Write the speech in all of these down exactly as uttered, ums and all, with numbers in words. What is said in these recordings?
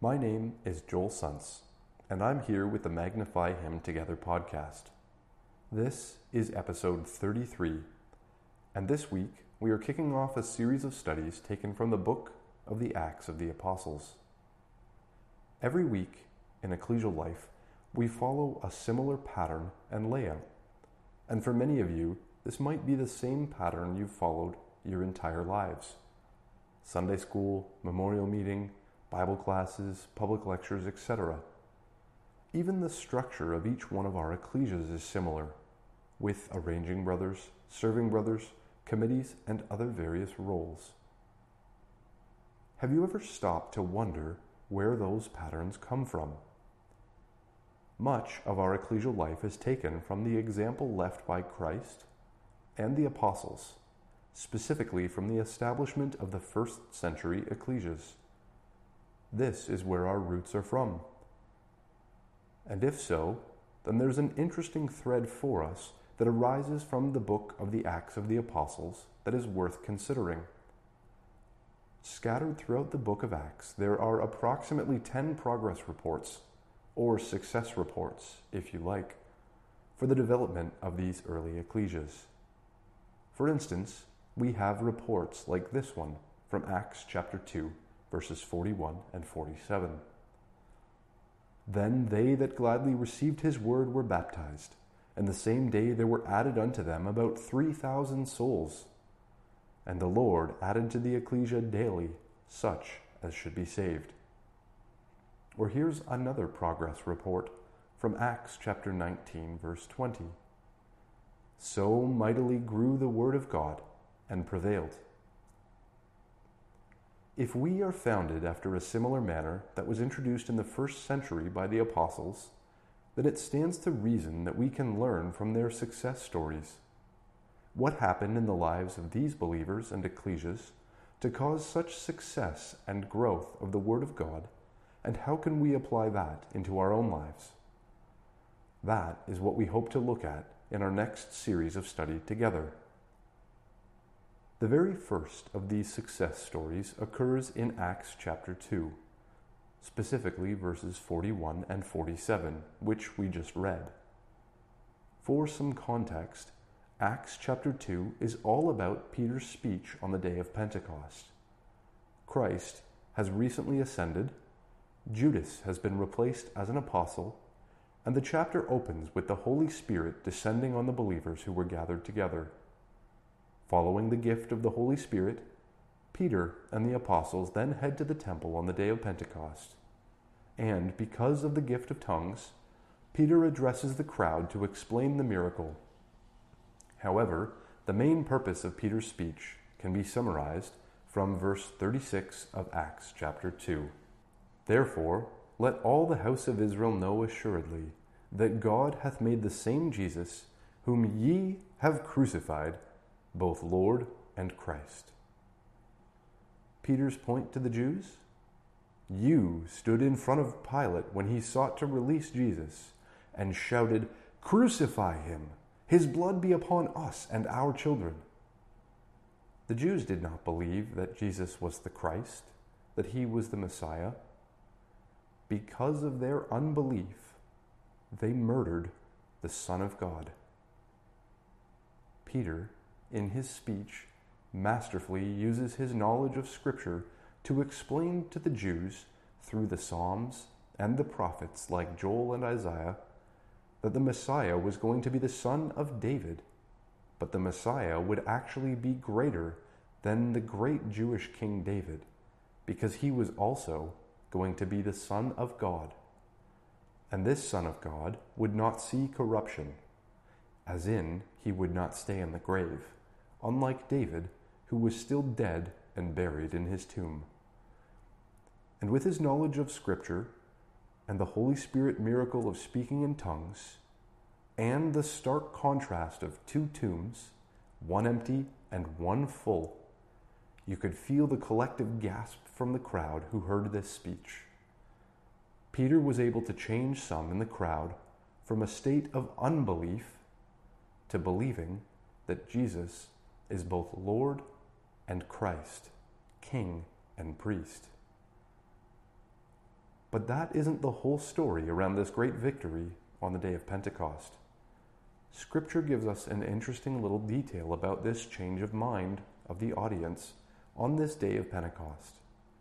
My name is Joel Suntz, and I'm here with the Magnify Him Together podcast. This is episode thirty-three, and this week we are kicking off a series of studies taken from the book of the Acts of the Apostles. Every week in ecclesial life, we follow a similar pattern and layout, and for many of you, this might be the same pattern you've followed your entire lives. Sunday school, memorial meeting, Bible classes, public lectures, et cetera. Even the structure of each one of our ecclesias is similar, with arranging brothers, serving brothers, committees, and other various roles. Have you ever stopped to wonder where those patterns come from? Much of our ecclesial life is taken from the example left by Christ and the apostles, specifically from the establishment of the first century ecclesias. This is where our roots are from. And if so, then there's an interesting thread for us that arises from the book of the Acts of the Apostles that is worth considering. Scattered throughout the book of Acts, there are approximately ten progress reports, or success reports, if you like, for the development of these early ecclesias. For instance, we have reports like this one from Acts chapter two, verses forty-one and forty-seven. Then they that gladly received his word were baptized, and the same day there were added unto them about three thousand souls. And the Lord added to the ecclesia daily such as should be saved. Or here's another progress report from Acts chapter nineteen, verse twenty. So mightily grew the word of God and prevailed. If we are founded after a similar manner that was introduced in the first century by the apostles, then it stands to reason that we can learn from their success stories. What happened in the lives of these believers and ecclesias to cause such success and growth of the Word of God, and how can we apply that into our own lives? That is what we hope to look at in our next series of study together. The very first of these success stories occurs in Acts chapter two, specifically verses forty-one and forty-seven, which we just read. For some context, Acts chapter two is all about Peter's speech on the day of Pentecost. Christ has recently ascended, Judas has been replaced as an apostle, and the chapter opens with the Holy Spirit descending on the believers who were gathered together. Following the gift of the Holy Spirit, Peter and the apostles then head to the temple on the day of Pentecost. And because of the gift of tongues, Peter addresses the crowd to explain the miracle. However, the main purpose of Peter's speech can be summarized from verse thirty-six of Acts chapter two. Therefore, let all the house of Israel know assuredly that God hath made the same Jesus, whom ye have crucified, both Lord and Christ. Peter's point to the Jews? You stood in front of Pilate when he sought to release Jesus and shouted, "Crucify him! His blood be upon us and our children." The Jews did not believe that Jesus was the Christ, that he was the Messiah. Because of their unbelief, they murdered the Son of God. Peter, in his speech, masterfully uses his knowledge of Scripture to explain to the Jews through the Psalms and the prophets like Joel and Isaiah that the Messiah was going to be the son of David, but the Messiah would actually be greater than the great Jewish King David, because he was also going to be the Son of God. And this Son of God would not see corruption, as in, he would not stay in the grave, unlike David, who was still dead and buried in his tomb. And with his knowledge of Scripture, and the Holy Spirit miracle of speaking in tongues, and the stark contrast of two tombs, one empty and one full, you could feel the collective gasp from the crowd who heard this speech. Peter was able to change some in the crowd from a state of unbelief to believing that Jesus is both Lord and Christ, King and Priest. But that isn't the whole story around this great victory on the day of Pentecost. Scripture gives us an interesting little detail about this change of mind of the audience on this day of Pentecost.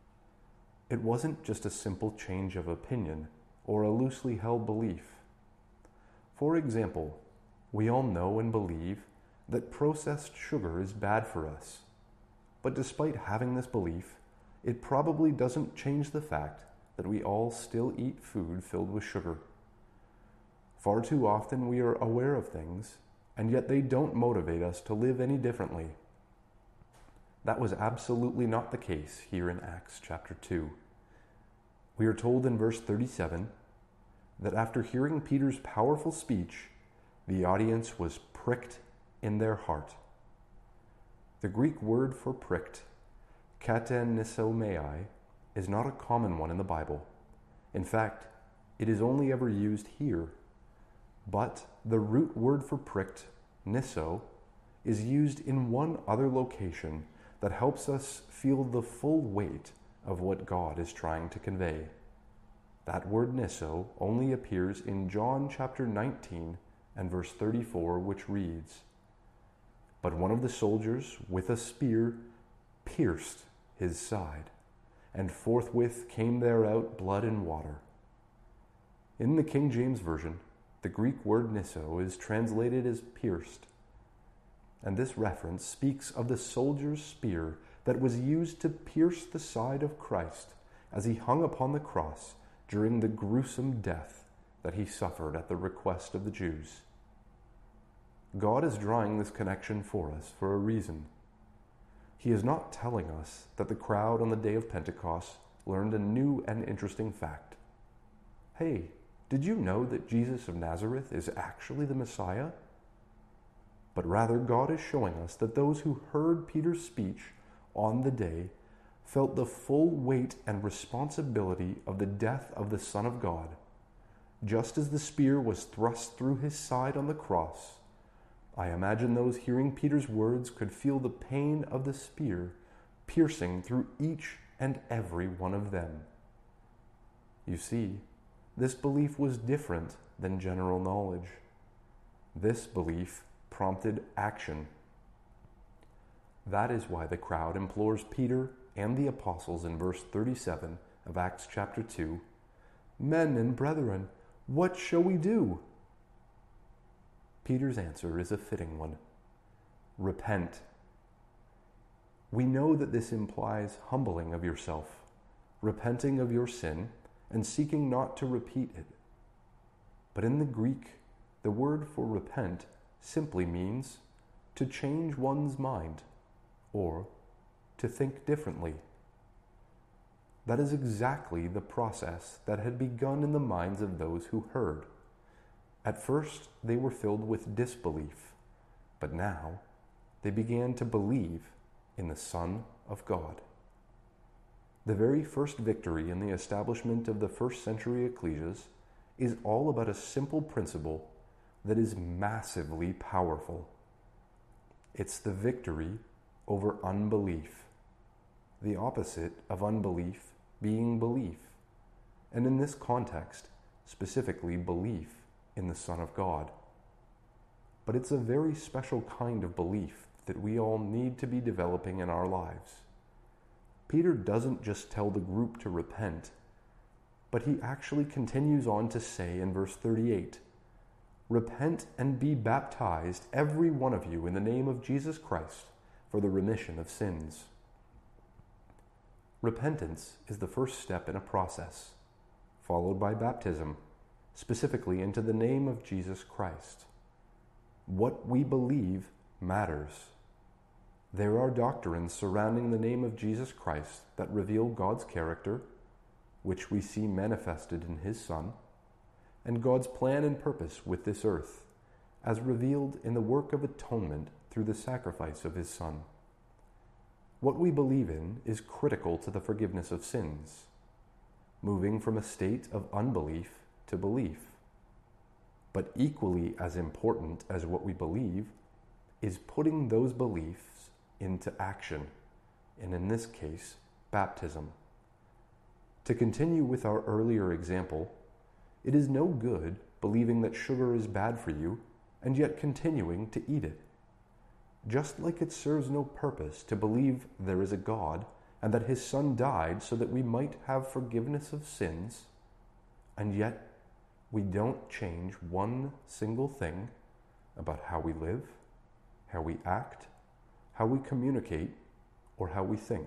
It wasn't just a simple change of opinion or a loosely held belief. For example, we all know and believe that processed sugar is bad for us. But despite having this belief, it probably doesn't change the fact that we all still eat food filled with sugar. Far too often we are aware of things, and yet they don't motivate us to live any differently. That was absolutely not the case here in Acts chapter two. We are told in verse thirty-seven that after hearing Peter's powerful speech, the audience was pricked in their heart. The Greek word for pricked, katenisomai, is not a common one in the Bible. In fact, it is only ever used here. But the root word for pricked, nisso, is used in one other location that helps us feel the full weight of what God is trying to convey. That word nisso only appears in John chapter nineteen and verse thirty-four, which reads, "But one of the soldiers with a spear pierced his side, and forthwith came there out blood and water." In the King James Version, the Greek word nisso is translated as pierced. And this reference speaks of the soldier's spear that was used to pierce the side of Christ as he hung upon the cross during the gruesome death that he suffered at the request of the Jews. God is drawing this connection for us for a reason. He is not telling us that the crowd on the day of Pentecost learned a new and interesting fact. Hey, did you know that Jesus of Nazareth is actually the Messiah? But rather, God is showing us that those who heard Peter's speech on the day felt the full weight and responsibility of the death of the Son of God. Just as the spear was thrust through his side on the cross, I imagine those hearing Peter's words could feel the pain of the spear piercing through each and every one of them. You see, this belief was different than general knowledge. This belief prompted action. That is why the crowd implores Peter and the apostles in verse thirty-seven of Acts chapter two, "Men and brethren, what shall we do?" Peter's answer is a fitting one. Repent. We know that this implies humbling of yourself, repenting of your sin, and seeking not to repeat it. But in the Greek, the word for repent simply means to change one's mind or to think differently. That is exactly the process that had begun in the minds of those who heard. At first, they were filled with disbelief, but now they began to believe in the Son of God. The very first victory in the establishment of the first century ecclesias is all about a simple principle that is massively powerful. It's the victory over unbelief, the opposite of unbelief being belief, and in this context, specifically belief in the Son of God. But it's a very special kind of belief that we all need to be developing in our lives. Peter doesn't just tell the group to repent, but he actually continues on to say in verse thirty-eight, "Repent and be baptized, every one of you, in the name of Jesus Christ, for the remission of sins." Repentance is the first step in a process, followed by baptism, specifically into the name of Jesus Christ. What we believe matters. There are doctrines surrounding the name of Jesus Christ that reveal God's character, which we see manifested in His Son, and God's plan and purpose with this earth, as revealed in the work of atonement through the sacrifice of His Son. What we believe in is critical to the forgiveness of sins, moving from a state of unbelief to belief. But equally as important as what we believe is putting those beliefs into action, and in this case, baptism. To continue with our earlier example, it is no good believing that sugar is bad for you and yet continuing to eat it. Just like it serves no purpose to believe there is a God and that his Son died so that we might have forgiveness of sins, and yet we don't change one single thing about how we live, how we act, how we communicate, or how we think.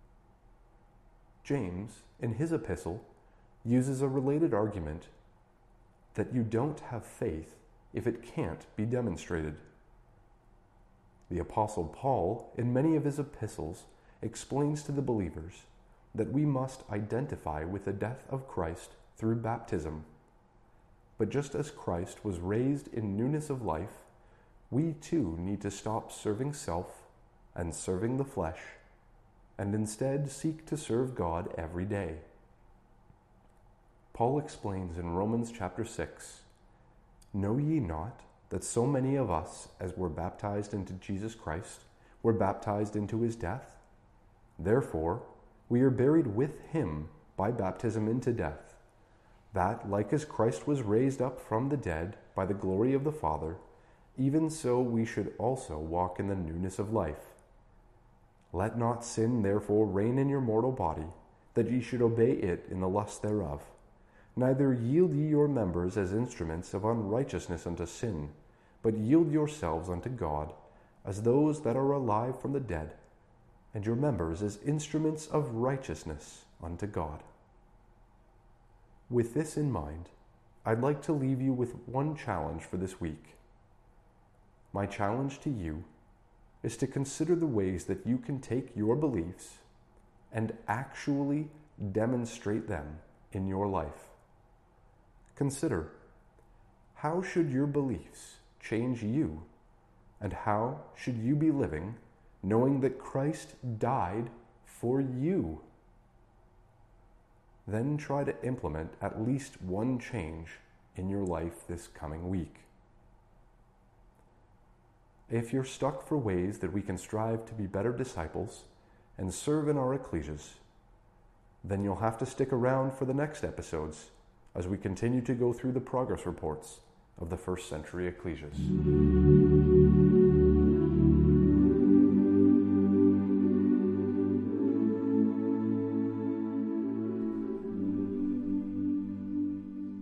James, in his epistle, uses a related argument that you don't have faith if it can't be demonstrated. The Apostle Paul, in many of his epistles, explains to the believers that we must identify with the death of Christ through baptism. But just as Christ was raised in newness of life, we too need to stop serving self and serving the flesh, and instead seek to serve God every day. Paul explains in Romans chapter six, "Know ye not that so many of us as were baptized into Jesus Christ were baptized into his death? Therefore we are buried with him by baptism into death, that, like as Christ was raised up from the dead by the glory of the Father, even so we should also walk in the newness of life. Let not sin therefore reign in your mortal body, that ye should obey it in the lust thereof. Neither yield ye your members as instruments of unrighteousness unto sin, but yield yourselves unto God as those that are alive from the dead, and your members as instruments of righteousness unto God." With this in mind, I'd like to leave you with one challenge for this week. My challenge to you is to consider the ways that you can take your beliefs and actually demonstrate them in your life. Consider, how should your beliefs change you, and how should you be living knowing that Christ died for you? Then try to implement at least one change in your life this coming week. If you're stuck for ways that we can strive to be better disciples and serve in our ecclesias, then you'll have to stick around for the next episodes as we continue to go through the progress reports of the first century ecclesias.